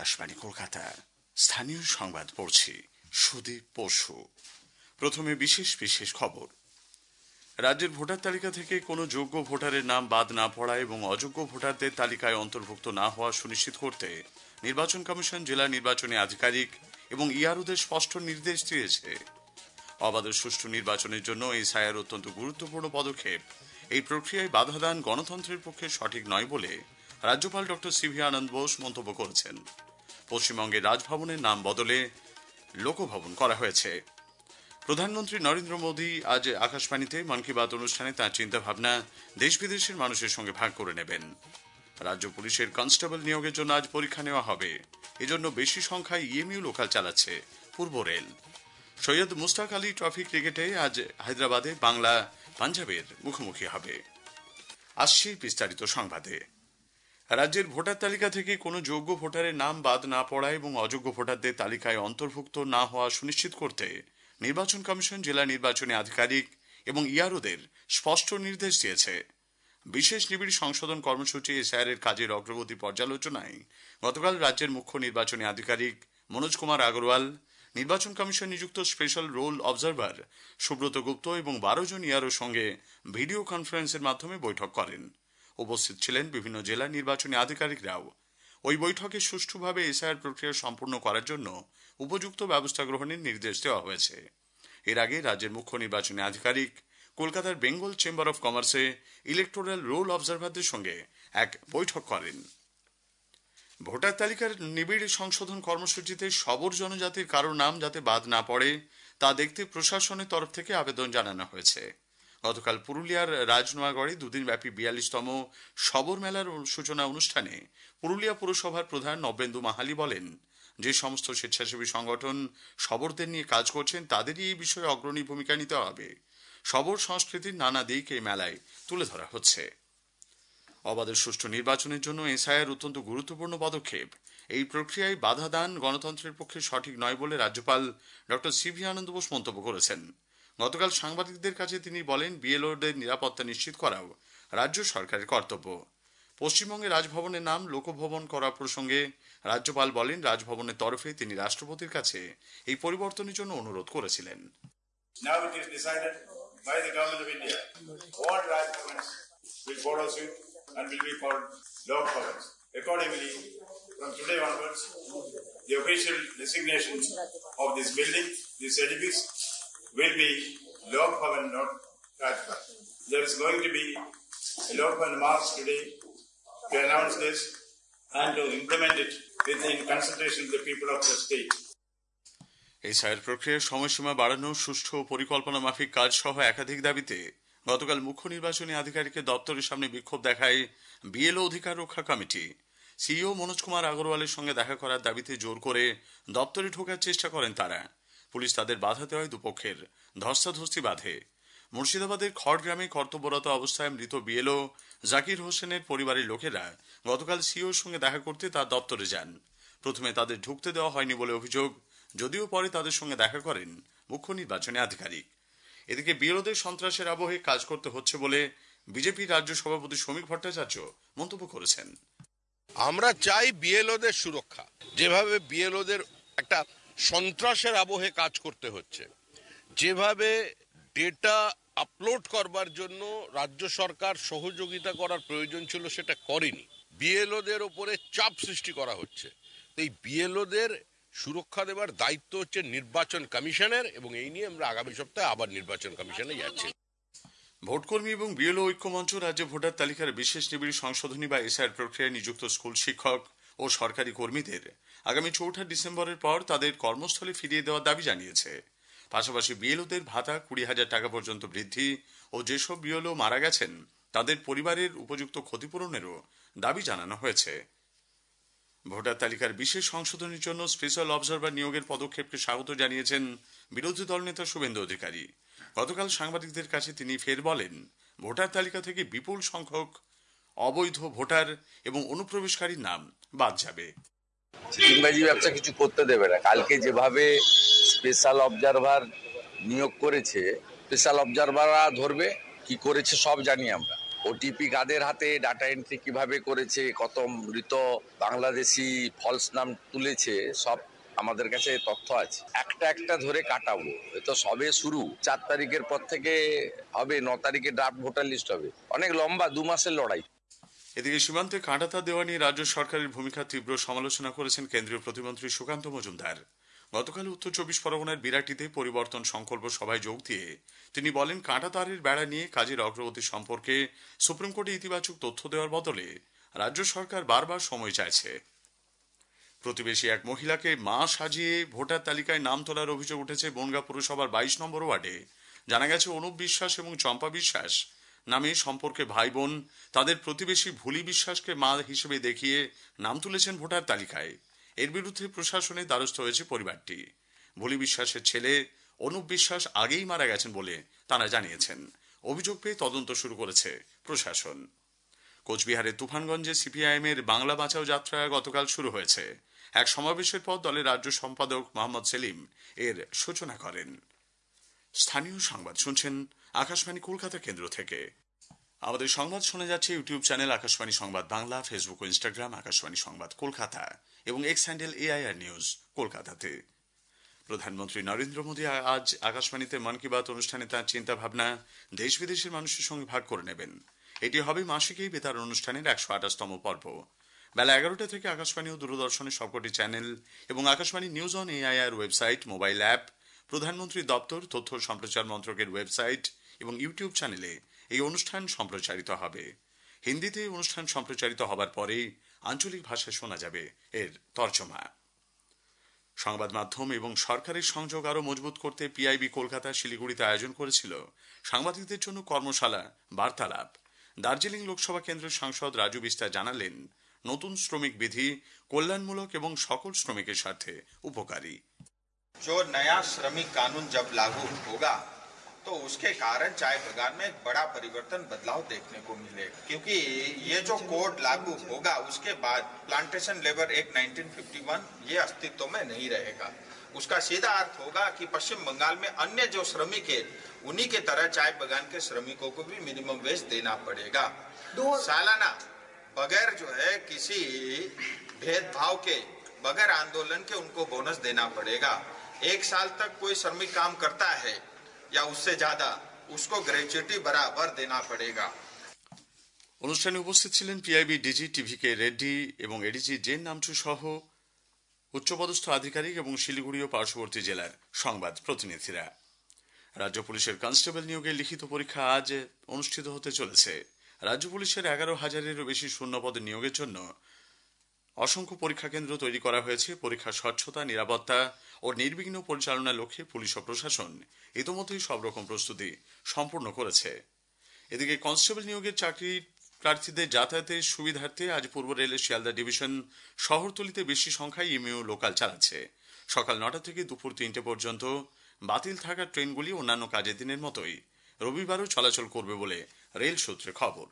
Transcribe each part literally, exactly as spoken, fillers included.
আকাশবাণী কলকাতা স্থানীয় সংবাদ পড়ছি সুদীপ পশু। প্রথমে বিশেষ বিশেষ খবর। রাজ্যের ভোটার তালিকা থেকে কোনো যোগ্য ভোটারের নাম বাদ না পড়া এবং অযোগ্য ভোটারদের তালিকায় অন্তর্ভুক্ত না হওয়া সুনিশ্চিত করতে নির্বাচন কমিশন জেলা নির্বাচনী আধিকারিক এবং ইআরওদের স্পষ্ট নির্দেশ দিয়েছে। অবাধ সুষ্ঠু নির্বাচনের জন্য এসআইআর অত্যন্ত গুরুত্বপূর্ণ পদক্ষেপ। এই প্রক্রিয়ায় বাধা দান গণতন্ত্রের পক্ষে সঠিক নয় বলে রাজ্যপাল ডক্টর সিভি আনন্দ বোস মন্তব্য করেছেন। পশ্চিমবঙ্গের রাজভবনের নাম বদলে লোকভবন করা হয়েছে। প্রধানমন্ত্রী নরেন্দ্র মোদী আজ আকাশবাণীতে মন কি বাত অনুষ্ঠানে তাঁর চিন্তাভাবনা দেশ বিদেশের মানুষের সঙ্গে ভাগ করে নেবেন। রাজ্য পুলিশের কনস্টেবল নিয়োগের জন্য আজ পরীক্ষা নেওয়া হবে। এজন্য বেশি সংখ্যায় ইএমইউ লোকাল চালাচ্ছে পূর্ব রেল। সৈয়দ মুস্তাক আলী ট্রফি ক্রিকেটে আজ হায়দ্রাবাদে বাংলা পাঞ্জাবের মুখোমুখি হবে। আসছি বিস্তারিত সংবাদে। রাজ্যের ভোটার তালিকা থেকে কোনো যোগ্য ভোটারের নাম বাদ না পড়া এবং অযোগ্য ভোটারদের তালিকায় অন্তর্ভুক্ত না হওয়া সুনিশ্চিত করতে নির্বাচন কমিশন জেলা নির্বাচনী আধিকারিক এবং ইআরওদের স্পষ্ট নির্দেশ দিয়েছে। বিশেষ নিবিড় সংশোধন কর্মসূচি এসআইআর এর কাজের অগ্রগতি পর্যালোচনায় গতকাল রাজ্যের মুখ্য নির্বাচনী আধিকারিক মনোজ কুমার আগরওয়াল, নির্বাচন কমিশন নিযুক্ত special roll observer Subrata Gupta এবং বারো জন ইআরওর সঙ্গে ভিডিও কনফারেন্সের মাধ্যমে বৈঠক করেন। উপস্থিত ছিলেন বিভিন্ন জেলা নির্বাচনী আধিকারিকরাও। ওই বৈঠকে সুষ্ঠুভাবে এসআইআর প্রক্রিয়া সম্পূর্ণ করার জন্য উপযুক্ত ব্যবস্থা গ্রহণের নির্দেশ দেওয়া হয়েছে। এর আগে রাজ্যের মুখ্য নির্বাচনী আধিকারিক কলকাতার বেঙ্গল চেম্বার অফ কমার্সে ইলেকটোরাল রোল অবজারভারদের সঙ্গে এক বৈঠক করেন। ভোটার তালিকার নিবিড় সংশোধন কর্মসূচিতে সবর জনজাতির কারো নাম যাতে বাদ না পড়ে তা দেখতে প্রশাসনের তরফ থেকে আবেদন জানানো হয়েছে। গতকাল পুরুলিয়ার রাজনোয়াগড়ে দুদিন ব্যাপী বিয়াল্লিশতম সবর মেলার সূচনা অনুষ্ঠানে পুরুলিয়া পুরসভার প্রধান নবেন্দু মাহালি বলেন, যে সমস্ত স্বেচ্ছাসেবী সংগঠন সবরদের নিয়ে কাজ করছেন তাদেরই এই বিষয়ে অগ্রণী ভূমিকা নিতে হবে। সবর সংস্কৃতির নানা দিক এই মেলায় তুলে ধরা হচ্ছে। অবাধ সুষ্ঠু নির্বাচনের জন্য এসআইআর অত্যন্ত গুরুত্বপূর্ণ পদক্ষেপ। এই প্রক্রিয়ায় বাধা দান গণতন্ত্রের পক্ষে সঠিক নয় বলে রাজ্যপাল ডক্টর সিভি আনন্দ বোস মন্তব্য করেছেন। গতকাল সাংবাদিকদের কাছে তিনি বলেন, বিএলওদের নিরাপত্তা নিশ্চিত করাও রাজ্য সরকারের কর্তব্য। পশ্চিমবঙ্গের রাজভবনের নাম লোকভবন করা প্রসঙ্গে রাজ্যপাল বলেন, রাজভবনের তরফে তিনি রাষ্ট্রপতির কাছে এই পরিবর্তনের জন্য অনুরোধ করেছিলেন। Now it is decided by the government of India. All Rajbhavans will follow suit and will be called Lok Bhavans. Accordingly, from today onwards, the official designations of this building, this edifice, will be Lok Bhavan, not Rajbhavan. There is going to be a Lok Bhavan march today to announce this and to implement it within consultation with the people of the state. SIR প্রক্রিয়ার সময়সীমা বাড়ানো, সুষ্ঠু পরিকল্পনা মাফিক কাজ সহ একাধিক দাবিতে গতকাল মুখ্য নির্বাচনী আধিকারিকের দপ্তরের সামনে বিক্ষোভ দেখায় বিএলও অধিকার রক্ষা কমিটি। সিইও মনোজ কুমার আগরওয়ালের সঙ্গে দেখা করার দাবিতে জোর করে দপ্তরে ঢোকার চেষ্টা করেন তারা। পুলিশ তাদের বাধা দেওয়ায় দুপক্ষের ধস্তাধস্তি বাধে। মুর্শিদাবাদের খড়গ্রামে কর্তব্যরত অবস্থায় মৃত বিএলও জাকির হোসেনের পরিবারের লোকেরা গতকাল সিইওর সঙ্গে দেখা করতে তার দপ্তরে যান। প্রথমে তাদের ঢুকতে দেওয়া হয়নি বলে অভিযোগ, যদিও পরে তাদের সঙ্গে দেখা করেন মুখ্য নির্বাচনী আধিকারিক। এদিকে বিএলওদের সন্ত্রাসের আবহে কাজ করতে হচ্ছে বলে বিজেপি রাজ্য সভাপতি শ্রমিক ভট্টাচার্য মন্তব্য করেছেন। আমরা চাই বিএলওদের সুরক্ষা। যেভাবে বিএলওদের একটা সন্ত্রাসের আবহে কাজ করতে হচ্ছে, যেভাবে ডেটা আপলোড করবার জন্য রাজ্য সরকার সহযোগিতা করার প্রয়োজন ছিল সেটা করেনি, বিএলওদের ওপরে চাপ সৃষ্টি করা হচ্ছে। এই বিএলওদের সুরক্ষা দেওয়ার দায়িত্ব হচ্ছে নির্বাচন কমিশনের, এবং এই নিয়ে আমরা আগামী সপ্তাহে আবার নির্বাচন কমিশনে যাচ্ছি। ভোটকর্মী এবং বিএলও ঐক্যমঞ্চ রাজ্যে ভোটার তালিকার বিশেষ নিবিড় সংশোধনী বা এসআইআর প্রক্রিয়ায় নিযুক্ত স্কুল শিক্ষক ও সরকারি কর্মীদের আগামী চৌঠা ডিসেম্বরের পর তাদের কর্মস্থলে ফিরিয়ে দেওয়ার দাবি জানিয়েছে। পাশাপাশি বিএলওদের ভাতা কুড়ি হাজার টাকা পর্যন্ত বৃদ্ধি ও যেসব বিএলও মারা গেছেন তাদের পরিবারের উপযুক্ত ক্ষতিপূরণেরও দাবি জানানো হয়েছে। ভোটার তালিকার বিশেষ সংশোধনের জন্য স্পেশাল অবজারভার নিয়োগের পদক্ষেপকে স্বাগত জানিয়েছেন বিরোধী দল নেতা শুভেন্দু অধিকারী। গতকাল সাংবাদিকদের কাছে তিনি ফের বলেন, ভোটার তালিকা থেকে বিপুল সংখ্যক অবৈধ ভোটার এবং অনুপ্রবেশকারীর নাম বাদ যাবে। চিটিংবাজি ব্যবসা কিছু করতে দেবে না। কালকে যেভাবে স্পেশাল অবজারভার নিয়োগ করেছে, স্পেশাল অবজারভাররা ধরবে কি করেছে সব জানি আমরা। ওটিপি কাদের হাতে, ডাটা এন্ট্রি কিভাবে করেছে, কত মৃত বাংলাদেশি ফলস নাম তুলেছে, সব আমাদের কাছে তথ্য আছে। একটা একটা ধরে কাটাবো, এ তো সবে শুরু। চার তারিখের পর থেকে হবে, ন তারিখে ড্রাফট ভোটার লিস্ট হবে। অনেক লম্বা, দু মাসের লড়াই। এদিকে সীমান্তে কাঁটাতার দেওয়া নিয়ে রাজ্য সরকারের ভূমিকা তীব্র সমালোচনা করেছেন কেন্দ্রীয় প্রতিমন্ত্রী সুকান্ত মজুমদার। গতকাল উত্তর চব্বিশ পরগনার বিরাটিতে পরিবর্তন সংকল্প সভায় যোগ দিয়ে তিনি বলেন, কাঁটাতারের বেড়া নিয়ে কাজের অগ্রগতি সম্পর্কে সুপ্রিম কোর্টে ইতিবাচক তথ্য দেওয়ার বদলে রাজ্য সরকার বারবার সময় চাইছে। প্রতিবেশী এক মহিলাকে মা সাজিয়ে ভোটার তালিকায় নাম তোলার অভিযোগ উঠেছে বনগাঁ পুরসভার বাইশ নম্বর ওয়ার্ডে। জানা গেছে, অনুপ বিশ্বাস এবং চম্পা বিশ্বাস নামে সম্পর্কে ভাই বোন তাদের প্রতিবেশী ভুলি বিশ্বাসকে মা হিসেবে দেখিয়ে নাম তুলেছেন ভোটার তালিকায়। এর বিরুদ্ধে প্রশাসনের দ্বারস্থ হয়েছে পরিবারটি। ভুলি বিশ্বাসের ছেলে অনুপ বিশ্বাস আগেই মারা গেছেন বলে তারা জানিয়েছেন। অভিযোগ পেয়ে তদন্ত শুরু করেছে প্রশাসন। কোচবিহারের তুফানগঞ্জে সিপিআইএম এর বাংলা বাঁচাও যাত্রা গতকাল শুরু হয়েছে। এক সমাবেশের পর দলের রাজ্য সম্পাদক মোহাম্মদ সেলিম এর সূচনা করেন। স্থানীয় সংবাদ শুনছেন আকাশবাণী কলকাতা কেন্দ্র থেকে। আমাদের সংবাদ শোনা যাচ্ছে ইউটিউব চ্যানেল আকাশবাণী সংবাদ বাংলা, ফেসবুক ও ইনস্টাগ্রাম আকাশবাণী সংবাদ কলকাতা এবং এক্স হ্যান্ডেল এআইআর নিউজ কলকাতাতে। প্রধানমন্ত্রী নরেন্দ্র মোদী আজ আকাশবাণীতে মন কি বাত অনুষ্ঠানে তাঁর চিন্তা ভাবনা দেশ বিদেশের মানুষের সঙ্গে ভাগ করে নেবেন। এটি হবে মাসিক এই বেতার অনুষ্ঠানের একশো আঠাশতম পর্ব। বেলা এগারোটা থেকে আকাশবাণী ও দূরদর্শনের সবকটি চ্যানেল এবং Akashvani news on AIR website, mobile app, প্রধানমন্ত্রীর দপ্তর, তথ্য সম্প্রচার মন্ত্রকের ওয়েবসাইট এবং ইউটিউব চ্যানেলে এই অনুষ্ঠান সম্প্রচারিত হবে। হিন্দিতে অনুষ্ঠান সম্প্রচারিত হবার পরেই আঞ্চলিক ভাষায় শোনা যাবে এর তর্জমা। সংবাদ মাধ্যম এবং সরকারের সংযোগ আরও মজবুত করতে পিআইবি কলকাতা শিলিগুড়িতে আয়োজন করেছিল সাংবাদিকদের জন্য কর্মশালা, বার্তালাপ। দার্জিলিং লোকসভা কেন্দ্রের সাংসদ রাজু বিস্তা জানালেন, নতুন শ্রমিক বিধি কল্যাণমূলক এবং সকল শ্রমিকের স্বার্থে উপকারী। जो नया श्रमिक कानून जब लागू होगा तो उसके कारण चाय बागान में एक बड़ा परिवर्तन, बदलाव देखने को मिलेगा, क्योंकि ये जो कोड लागू होगा उसके बाद plantation labour act nineteen fifty one ये अस्तित्व में नहीं रहेगा। उसका सीधा अर्थ होगा कि पश्चिम बंगाल में अन्य जो श्रमिक है उन्हीं के तरह चाय बागान के श्रमिकों को भी मिनिमम वेज देना पड़ेगा। सालाना बगैर जो है किसी भेदभाव के, बगैर आंदोलन के उनको बोनस देना पड़ेगा। एक साल तक कोई श्रमिक काम करता है या उससे ज्यादा, उसको ग्रेच्युटी बराबर देना पड़ेगा। অনুষ্ঠানে উপস্থিত ছিলেন PIB DG TV K Reddy এবং এডিজি জেন নামচু সহ উচ্চপদস্থ আধিকারিক এবং শিলিগুড়ি ও পার্শ্ববর্তী জেলার সংবাদ প্রতিনিধিরা। রাজ্য পুলিশের কনস্টেবল নিয়োগের লিখিত পরীক্ষা আজ অনুষ্ঠিত হতে চলেছে। রাজ্য পুলিশের এগারো হাজারেরও বেশি শূন্যপদ নিয়োগের জন্য অসংখ্য পরীক্ষা কেন্দ্র তৈরি করা হয়েছে। পরীক্ষার স্বচ্ছতা, নিরাপত্তা ও নির্বিঘ্ন পরিচালনার লক্ষ্যে পুলিশ ও প্রশাসন ইতোমধ্যেই সব রকম প্রস্তুতি সম্পূর্ণ করেছে। এদিকে কনস্টেবল নিয়োগের চাকরি প্রার্থীদের যাতায়াতের সুবিধার্থে আজ পূর্ব রেলের শিয়ালদা ডিভিশন শহরতলিতে বেশি সংখ্যায় ইমেও লোকাল চালাচ্ছে। সকাল নটা থেকে দুপুর তিনটে পর্যন্ত বাতিল থাকা ট্রেনগুলি অন্যান্য কাজের দিনের মতোই রবিবারও চলাচল করবে বলে রেল সূত্রে খবর।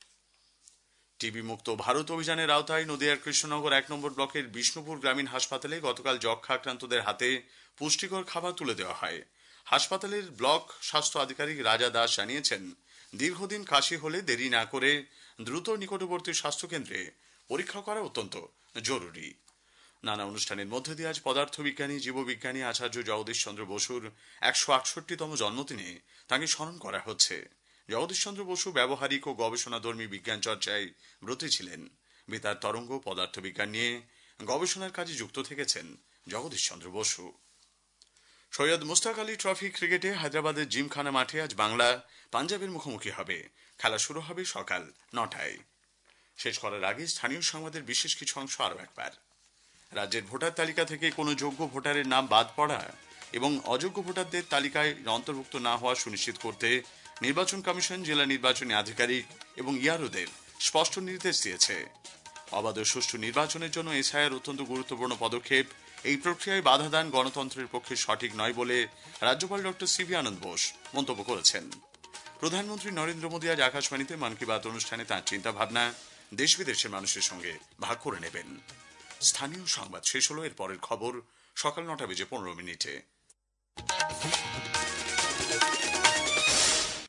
টিবি মুক্ত ভারত অভিযানের আওতায় নদিয়ার কৃষ্ণনগর এক নম্বর ব্লকের বিষ্ণুপুর গ্রামীণ হাসপাতালে গতকাল যক্ষ্মা আক্রান্তদের হাতে পুষ্টিকর খাবার তুলে দেওয়া হয়। হাসপাতালের ব্লক স্বাস্থ্য আধিকারিক রাজা দাস জানিয়েছেন, দীর্ঘদিন কাশি হলে দেরি না করে দ্রুত নিকটবর্তী স্বাস্থ্যকেন্দ্রে পরীক্ষা করা অত্যন্ত জরুরি। নানা অনুষ্ঠানের মধ্যে দিয়ে আজ পদার্থবিজ্ঞানী, জীববিজ্ঞানী আচার্য জগদীশ চন্দ্র বসুর একশো আটষট্টিতম জন্মদিনে তাঁকে স্মরণ করা হচ্ছে। জগদীশ চন্দ্র বসু ব্যবহারিক ও গবেষণাধর্মী বিজ্ঞান চর্চায় ব্রতী ছিলেন। বেতার তরঙ্গ পদার্থবিজ্ঞান নিয়ে গবেষণার কাজে যুক্ত থেকেছেন জগদীশ চন্দ্র বসু। সৈয়দ মুস্তাক আলী ট্রফি ক্রিকেটে হায়দ্রাবাদের জিমখানা মাঠে আজ বাংলা পাঞ্জাবের মুখোমুখি হবে। খেলা শুরু হবে সকাল নটায়। শেষ করার আগে স্থানীয় সংবাদের বিশেষ কিছু অংশ আরও একবার। রাজ্যের ভোটার তালিকা থেকে কোনো যোগ্য ভোটারের নাম বাদ পড়া এবং অযোগ্য ভোটারদের তালিকায় অন্তর্ভুক্ত না হওয়া সুনিশ্চিত করতে নির্বাচন কমিশন জেলা নির্বাচনী আধিকারিক এবং ইয়ারোদের স্পষ্ট নির্দেশ দিয়েছে। অবাধ ও সুষ্ঠু নির্বাচনের জন্য এসআইআর অত্যন্ত গুরুত্বপূর্ণ পদক্ষেপ। এই প্রক্রিয়ায় বাধা দান গণতন্ত্রের পক্ষে সঠিক নয় বলে রাজ্যপাল ডক্টর সিভি আনন্দ বোস মন্তব্য করেছেন। প্রধানমন্ত্রী নরেন্দ্র মোদী আজ আকাশবাণীতে মন কি বাত অনুষ্ঠানে তাঁর চিন্তা ভাবনা দেশ বিদেশের মানুষের সঙ্গে ভাগ করে নেবেন। স্থানীয় সংবাদ শেষ হলো। এর পরের খবর সকাল নটা বেজে পনেরো মিনিটে।